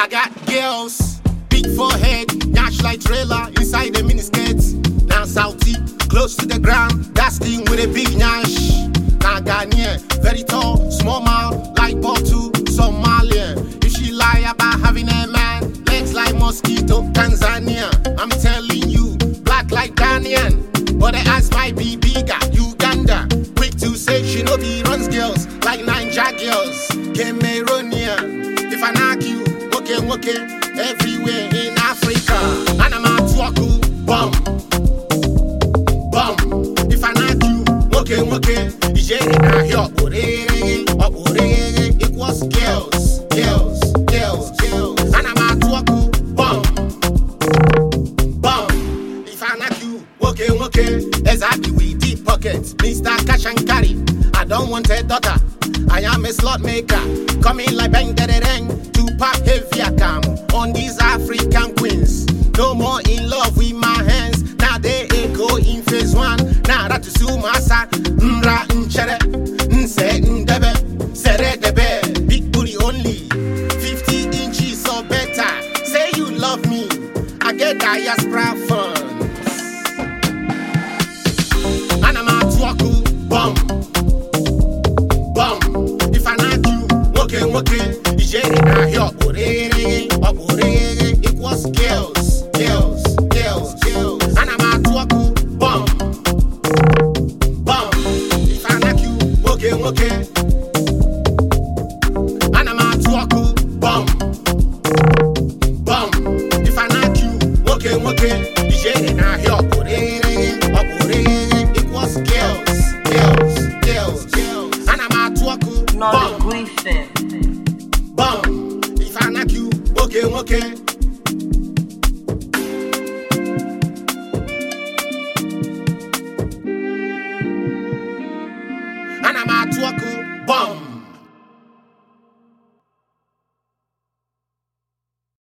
I got girls, big forehead, nyash like trailer inside the miniskirts. Now salty, close to the ground, dasking with a big nyash. Now Ghanaian, very tall, small mouth like bottle, Somalian. If she lie about having a man, legs like mosquito, Tanzania. I'm telling you, black like Ghanaian, but the ass might be bigger, Uganda. Quick to say she no be runs girls like Ninja girls, Cameroonian. If I knock you, okay, everywhere in Africa. And I'm out to walk, bum. If I knock you, okay, yeah, now here, it was girls. And I'm out to walk, bum. If I knock you, okay, exactly with deep pockets, Mr. Cash and Carry. I don't want a daughter, I am a slot maker. Coming like bang, to pop heavier cam on these African queens. No more in love with my hands. Now they ain't go in phase one. Now that to sue my side. Mra nchere, nse ndebe, sere debe. Big booty only, 50 inches or better. Say you love me, I get diaspora funds. And I'm out to walk, bum. If I knock you, okay, yeah, now here, it was girls. And I'm out to walk, bum. If I knock you, okay. And I'm out to walk, bum. If I knock you, okay, yeah, now here, it was girls. And I'm out to walk, bum. If I knock you, okay. And I'm out to walk, bum.